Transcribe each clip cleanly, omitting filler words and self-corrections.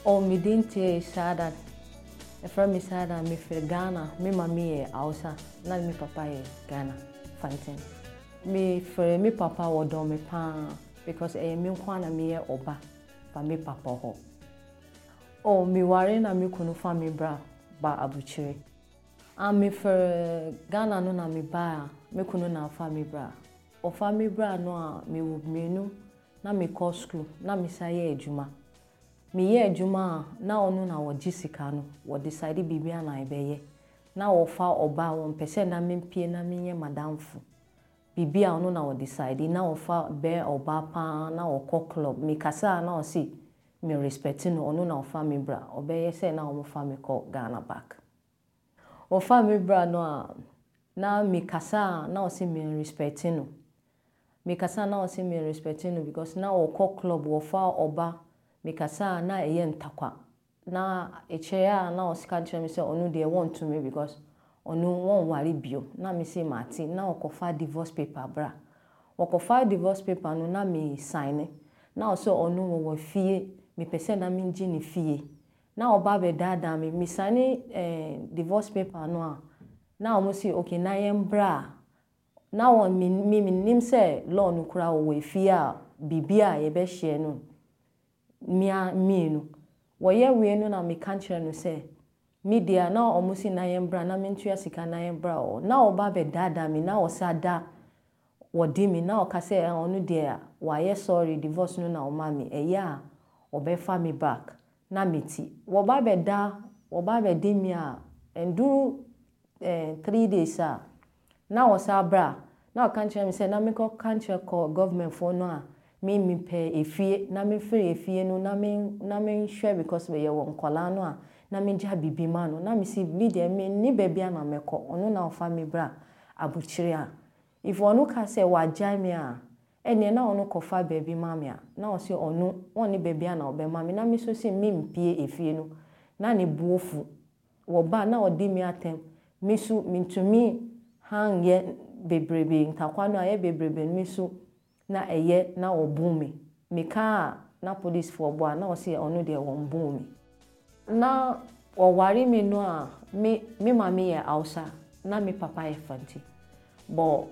O me dintie Sada. From me Sada, me for Ghana, me mammy Hausa, not me papa Ghana, Fantin. Me for me papa or do me pan because a me kwana me oba, but me papa ho. O me worry na me kunu family bra ba abuchiri. And me for Ghana no na me ba me kunu na family bra. O family bra no me would me no na me call school na me say ejuma. Me ye ejuma na onu na wo jisika no wo decide bibia na ebeye na wo fa oba won pese na mempie na menye madamfo bibia onu na wo decide na wo fa be oba pa na wo call club me kasa na o si me respect no onu na wo fa me bra obeye se na wo fa me call Ghana back wo fa me bra no na me kasa na o si me respect no me kasa na o si me respect no because na wo call club wo fa oba Mikasa na eye ntakwa na echeya na osika nche say onu dey want to me because onu won wari bio na me say mati na okofa divorce paper bra okofa divorce paper no na me sign na o say onu wo fie me pese na me ngi ni fie na oba be dada me sign divorce paper no a na o say okay na yem bra na won me nim say law no kura wo fie a bibia ye be hye no mia mienu woye we no na me kanche no say media na omusi na yembra na mentua sika na yembra o na oba be dada me na osada wodi me na okase onu de a waye sorry divorce no na o mami eya obefa me back na meti woba be di me a endu 3 days a na osabra na kanche me say na me ko kanche ko government for no a me pe efie na me free efie no na me share because we won kola no a na me ja bibi ma no na me si media me ni bebia na meko ono na ofa me bra abuchiri a if onu ka say wa jai me a ene na onu kofa bebi ma me a na o se onu woni bebia na obe ma me na me so se me mpie efie no na ne buofu wo ba na odi me atem me su mintumi hang ye bebrebe ntakwa no aye bebrebe me su na eye na obumi me ka na police for boa na o se onu de won bumi na o wari me no a me mama ye Hausa na me papa ye Fanti bo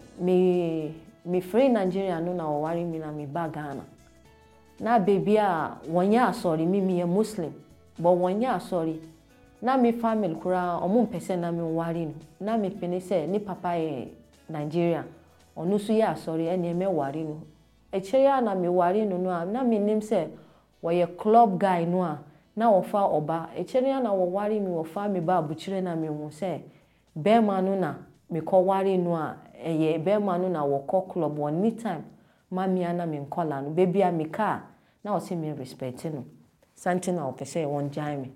me free Nigeria no na o wari me na me ba Ghana na baby a wonya sorry me ye Muslim bo wonya sorry na me family kura omo mpese na me wari no na me pene se ni papa ye Nigeria onu su ya sorry ene me wari no echeya na me wari no na me nim se wo ye club guy no a na wo fa oba echeya na wo wari me wo fa me ba abuchire na me hu se be ma no na me ko wari no a eye be ma no na wo call club one time mami ana me nkola no baby a me ka na wo se me respect no something na wo pese won jai me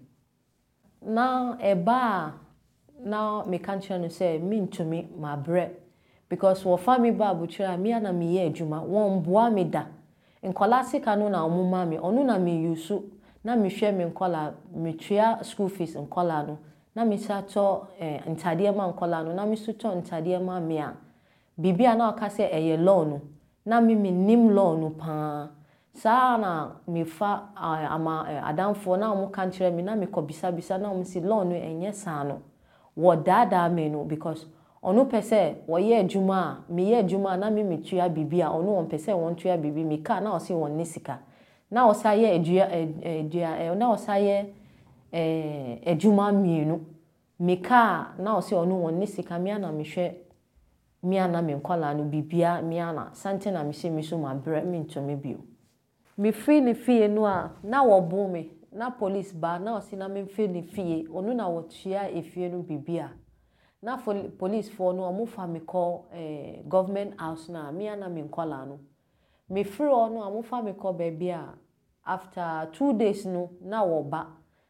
na eba na me kanche no se me ntumi ma bre because wo fa me ba abuchira me na me ye adwuma won boa me da nkola sika no na omuma me onu na me yusu na me hwe me nkola me tua school fees nkola no na me sato ntade ma nkola no na me suto ntade ma me a bibia na aka se eye law no na me nim law no pa sa na me fa ama adamfo na omo kanchire me na me kobisa bisa na omo si law no enye sa no wo dada me no because onu pese wo ye adwuma me ye adwuma na me metua bibia onu won pese won tua bibi me ka na o se won nisika na o sa ye adua na o sa ye adwuma mienu me ka na o se onu won nisika me na me hwe me ana me nkola no bibia me ana sante na me se me so ma bre me ntome bio me free ni fie no a na wo bo me na police ba na o se na me free ni fie onu na wo tua efie no bibia na police for no omo fa me call government house na me ana me nkola no me free no omo fa me call baby a after 2 days no na wo ba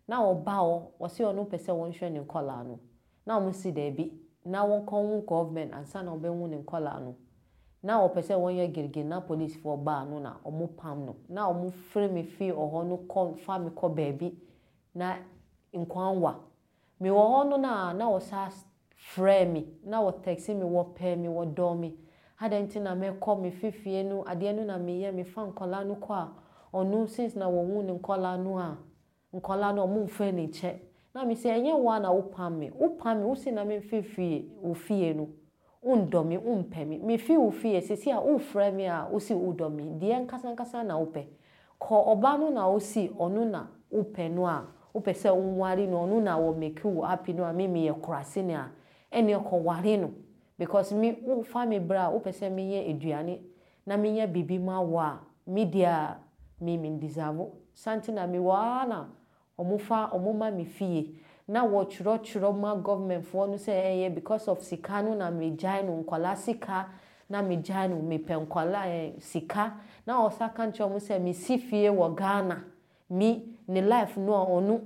o se ono pese won hwe ne nkola no na omo si da bi na won kon government ansa na obenwu ne nkola no na wo pese won ye girgi na police for ba no na omo pam no na omo free me fee oho no kon fa me call baby na nkwanwa me wo ho no na wo sa frame me na wo text me wo pay me wo do me hadenti na me call me fifie no ade no na me ye me fa nkola no kwa onu since na wo wu ne nkola no a nkola no mo mfa ni che na me se enye wa na upam me wo se na me fifie ofie no undomi umpemi me fi ofie sesi a ufra me a wo si udomi de nkasa na upe ko oba no na wo si onu na upe no a upe se unwari no onu na wo make you happy no a me ye krase ne a ene ko ware no because me ufa me bra upe se me ye eduane na me ye bibi ma wa media me deserve santi na me wa na omuma me fie na wo churo ma government for no say because of sika no na me jai no nkola sika na me jai no me penkola sika na osaka ncho mo say me sifie wo Ghana me ne life no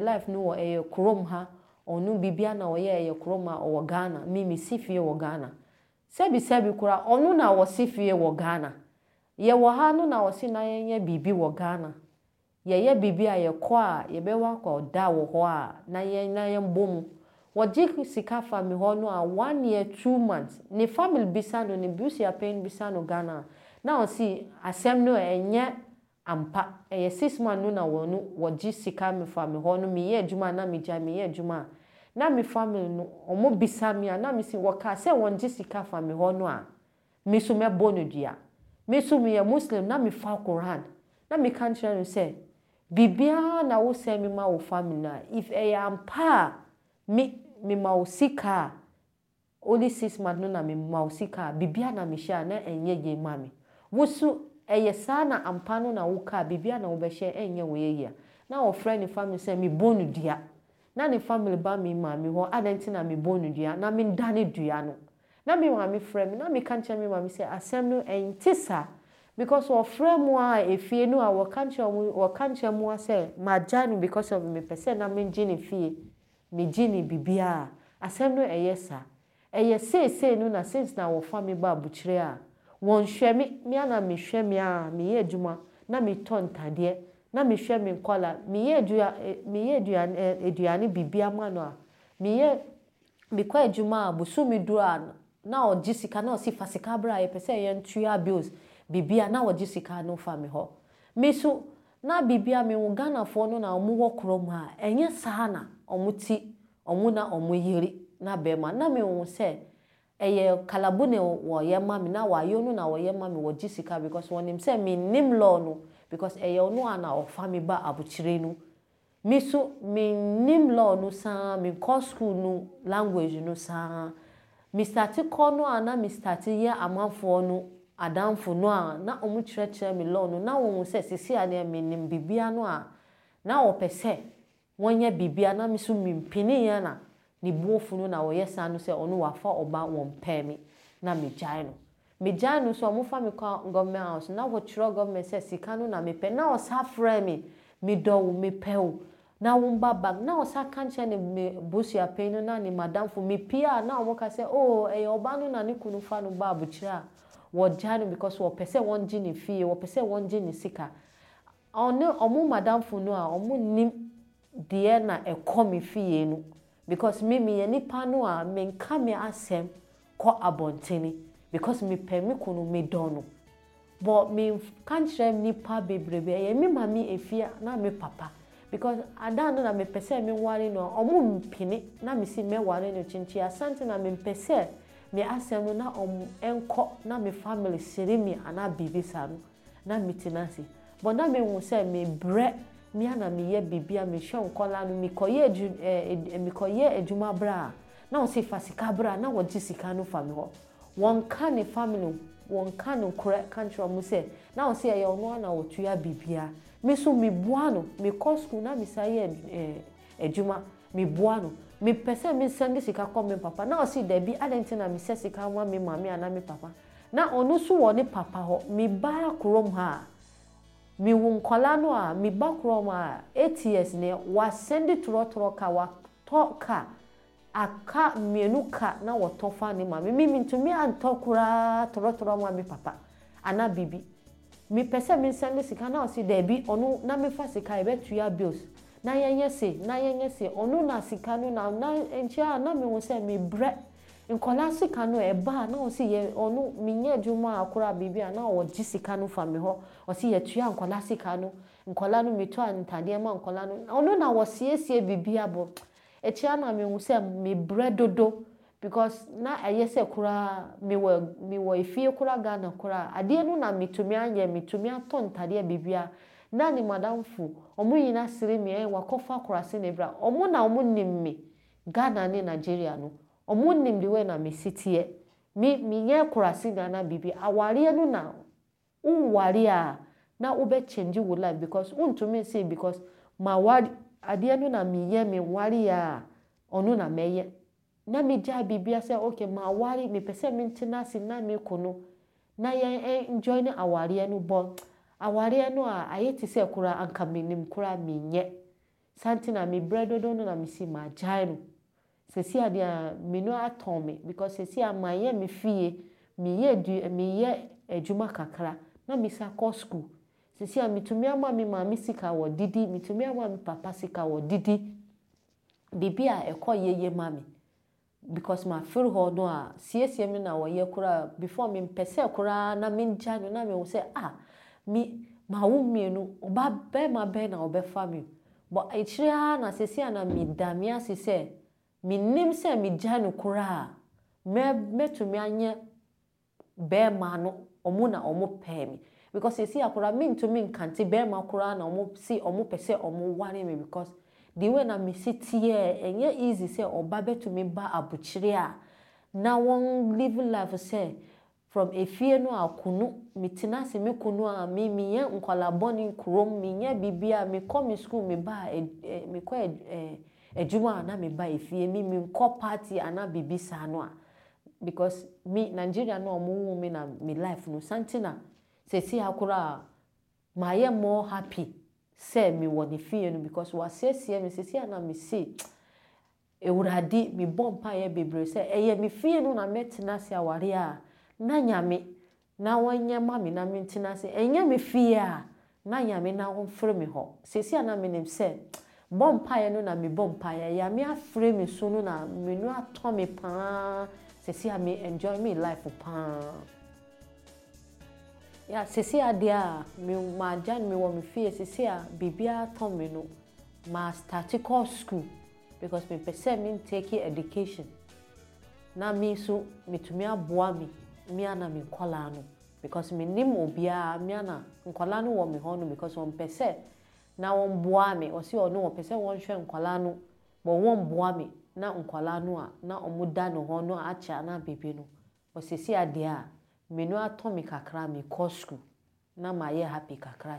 wo krom ha onu bibia na wo ye krom ha wo Ghana me sifie wo Ghana sebi kura onu na wo sifie wo Ghana ye wo ha no na wo si na ye bibi wo Ghana ye bibi a ye ko a ye be wa ko da wo ho a na ye mbom wo ji sika fa me ho no a 1 year 2 months ne family bisa no ne busia pen bisa no Ghana na o si asem no enye ampa 6 months no na wo ji sika me fa me ho no me ye adwuma na me ja me ye adwuma na me family no omo bisa me a na me si wo ka se won ji sika fa me ho no a me so me bonu dua me so me ye muslim na me fa Quran na me kan chere no se bibia na wo se me ma wo family na if am pa me ma wo sika only 6 months no na me ma wo sika bibia na me sha na enye ye ma me wo su sa na ampa no na wo ka bibia na wo be she enye wo ye na wo friend family se me bonu dua na ne family ba me ma me ho adenti na me bonu dua na me dane dua no na me ma me friend na me kan chere me ma me se asem no entisa because of frame wa efie no a wo kanche mu say ma janu because of me person na me gini fie me gini bibia asem no eyesa say no na since na wo fa me ba buchire a won hwe me ana me hwe me a me ye adwuma na me tontade na me hwe me nkola me ye eduane bibia ma no a me kwa adwuma busu me dura na o jisika na o si fasika bra ye pese ye ntua bills bibia na waji sika no fa me ho me so na bibia me wo Ghana fo no na omo wo krom ha enye saa na omo ti omo na omo yiri na be ma na me wo se kalabu ne wo ye ma me na wa yo no na wo ye ma me waji sika because wonim se me nim law no because no ana o fa me ba abuchire no me so me nim law no saa me ko school no language no saa me start ko no ana me start ye amanfo no adamfo no a na omu kyerɛkyerɛ me law no na wo se sisi ane me nim bibia no a na wo pese wonye bibia na me so mimpini ya na ni buofu no na wo yesa no se ono wafa oba won pɛ na me gyae no so omu fa me kwa government house na wo kyerɛ government se sika no na me pɛ na o sa frɛ me do wo me pɛ wo na wo mba bag na o sa kanche ne me busia pɛ no na ni madamfo me pia na omu ka se oba no na ne kunu fa no ba abukyira wo janu because wo pese won gini fie wo pese won gini sika omu madamfo no a omu nim de na ekomi fie no because me ye nipa no a me nka me asem ko abonteni because me pe me kunu me don no but me kan kire nipa bebrebe ye me mami efia na me papa because adan no na me pese me ware no omu mpini na me si me ware no chinchi asante na me pese me asem na enko na me family sere me ana bibisa no na mitinasi but na me hu say me bre me ana me ye bibia me hwe nkola no me koye adwuma bra na o se fasika bra na wo sika no fa me ho won ka ne family won ka no kure country mu say na o se ye ono na wo tua bibia me so me bua no me ko school na me say adwuma me bua no me pese me send sika kom me papa na o si da bi adenti na me se sika wa me mama ana me papa na onu so wo ne papa ho me ba krom ha me won kola no a me ba krom a 8 years ne wa send tro ka wa to ka aka mienu ka na wo to fa ne mama me ntumi antokura tro ma me papa ana bibi me pese me send sika na o si da bi onu na me fa sika e betua bills na yenye se onu na sika no na enchia na me wo se me bre nkola sika no eba na o si ye onu minye adwuma akora bibia na o gi sika no fa me ho o si ye tua nkola sika no nkola no meto antade ma nkola no onu na wo siesie bibia bo echia na me hu se me bredodo because na ayese kura me wo efie kura Ghana kura ade no na metumi anye metumi atontade bibia na ni madamfu omo yina sire me wakofa kurase ne bra omo na omo nimme Ghana ne Nigeria no omo nim de we na me sitie me ye kurase Ghana bibia aware no na unware a na ube change wo life because untumi say because ma wari ade no na me ye me ware a onu na meye na me ja bibia say okay ma ware me pese me ntina si na me kono na ye enjoy ne aware no bo aware no a ayeti se kura anka menim kura menye santina me bredodo no na me si ma jai no sesi ade a menu aton me because sesi amaye me fie me ye adwuma kakra na me sa ko school sesi a metumi ama me ma me sika wo didi metumi ama me papa sika wo didi bibia ekoyeye mami because ma feel ho no a siesie me na wo ye kura before me pese kura na me nja no na me wo say mi ma wo mienu oba be ma be na obefa mi but echiria na sesi na mi damia sese mi nim se mi janu kura metumi anye be ma no omo na omo pe mi because sesi akura mi ntumi nkante be ma kura na omo si omo pese omo ware me because the way na me sitie enye easy say oba betumi ba abuchiria na won live life say from efie no akunu mitina se me kunu a me ye nkwala boni krom me ye bibia me come school me ba me ko adwuma na me ba efie me nko party ana bibisa no a because me Nigeria no omo me na me life no santina se si akura ma ye more happy say me woni fie no because wa siesie me se si ana me see ewurade me bompa ye bebre say eye me fie no na metina se aware a na nyame na wanya mami na mentina se enye me fie a na nyame na wonfre me ho sesi ana menim se bompae no na me bompae ya me afre me so no na menu ato me pa sesi a me enjoy me life pa ya sesi a dia me ma jan me wo me fie sesi a bibia to me no ma start course school because me pese me take education na me so metumi aboa me ana me nkola no because me nim obia me ana nkola no wo me ho no because on pese na won boa me o si ono wo pese won hwe nkola no bo won boa me na nkola no a na omuda no ho no a cha na bibi no o sisi ade a menu atomi kakra me ko school na ma ye happy kakra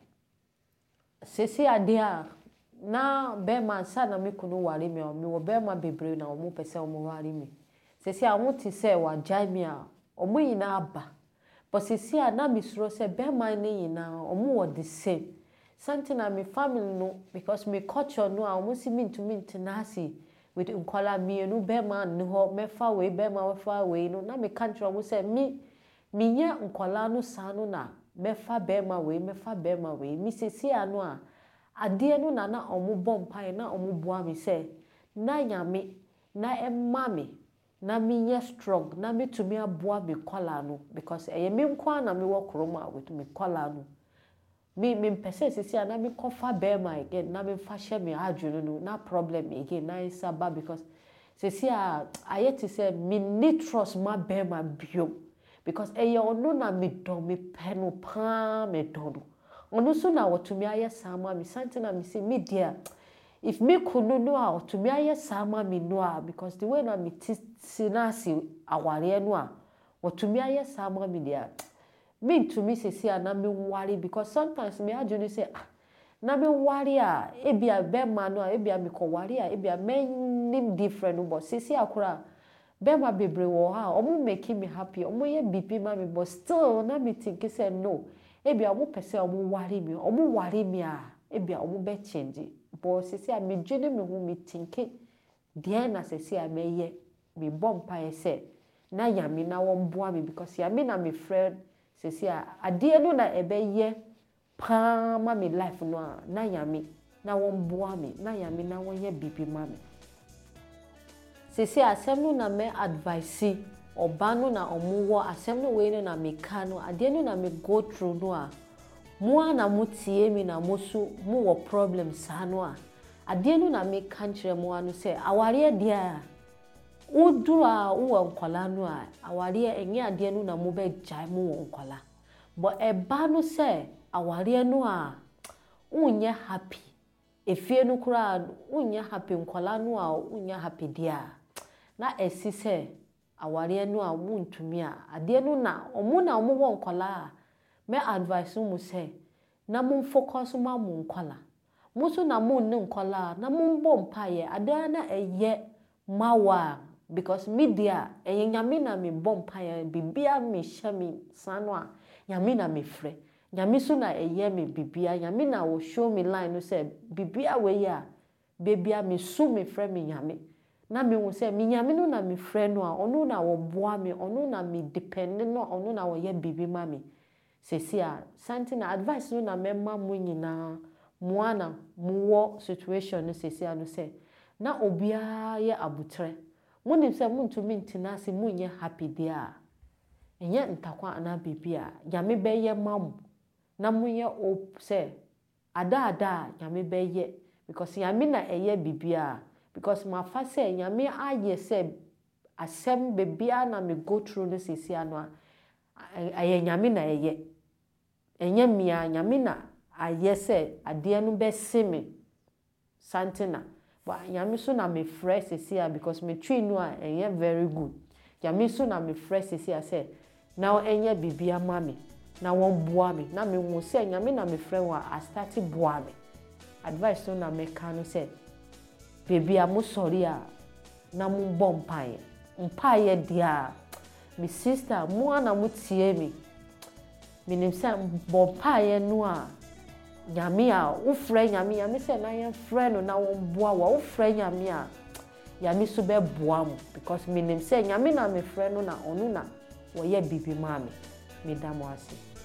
sisi ade a na be man sa na me kunu ware me o me wo be ma bebre na omu pese omu ware me sisi a won ti se wa jai me a omo yina aba but sisi a na misro se be man ne yina omo wo the same santina me family no because me culture no a omo si me ntinasi with nkola mienu be man no ho mefa we be man wefa we no na me country omo se me ye nkola no sa no na mefa be man we mefa be man we mi sisi a no a ade no na omo bompa na omo boa me se na nyame na emma me na me ye strong na me to me aboa me kola no because eye me nkwa na me wo kroma with me kola no me pese sisi na me kofa be ma again na me fa hye me adwunu no na problem again na isaba because sisi ayeti say me need trust ma be ma bio because eye ono na me do me peno pa me do no ono so na wotumi aye sama me santina me say me dia if me kunu no a wotumi aye sama me no a because the way na me sinasi aware no a wotumi aye sama me dia me to me sesi na me worry because sometimes me adwene say na me worry a ebia be ma no a ebia me ko worry a ebia me different but sesi akura be ma bebre wo ha omo make me happy omo ye bibi ma me but still na me think say no ebia omo pese omo worry me a ebia omo be change but sesi a me dwene me hu me think dia na sesi a me ye me bompa ye say na yami na won boa me because yami na me friend sesi a ade no na ebe ye pa ma me life no a na yami na won boa me na yami na won ye bibi ma me sisi asem no na me advice oba no na omuwo asem no we no na me ka no ade no na me go through no a mo na mo tie mi na mo so mo wo problem sa no a ade no na me ka nkire mo anu se aware dia udura wo nkwala no a aware enye ade no na mo be jai mo wo nkwala but eba no se aware no a unye happy efie no kura unye happy nkwala no a unye happy dia na esi se aware no a wuntumi a ade no na omo wo nkwala me advice mu se na mo focus ma mo nkwala mo so na mo ne nkwala na mo bom paye ade na eye mawa because media nyame na me bom paye bibia me hye me sano a nyame na me frɛ nyame so na eye me bibia nyame na wo show me line no say bibia we ya bibia me so me frɛ me nyame na me wo say me nyame no na me frɛ no a ono na wo boa me ono na me depend no ono na wo ye bibi ma me sesi a something advice no na me ma mo nyina mo ana mo wo situation no sesi a no say na obia ye abutre mo nim say mo ntumi ntina se mo nye happy dia enye ntakwa ana bibia nyame be ye mam na mo ye op say ada nyame be ye because nyame na eye bibia because my fa say nyame aye say asem bibia na me go through no sesi ano aye nyame na eye enye mia nyame na aye say ade no be seme santina but nyame so na me fresh sesi a because me twi no a enye very good nyame so na me fresh sesi a say now enye bibia ma me na won boa me na me wo say nyame na me friend wa I start boa me advice so na me ka no say bibia mo sorry a na mo bom paye dia me sister mo ana mo tie me nim say bom paye no a nyame a wo frɛ nyame say na ye frɛ no na won boa wa wo frɛ nyame a nyame so be boa mo because me nim say nyame na me frɛ no na ono na wo ye bibi ma me damo ase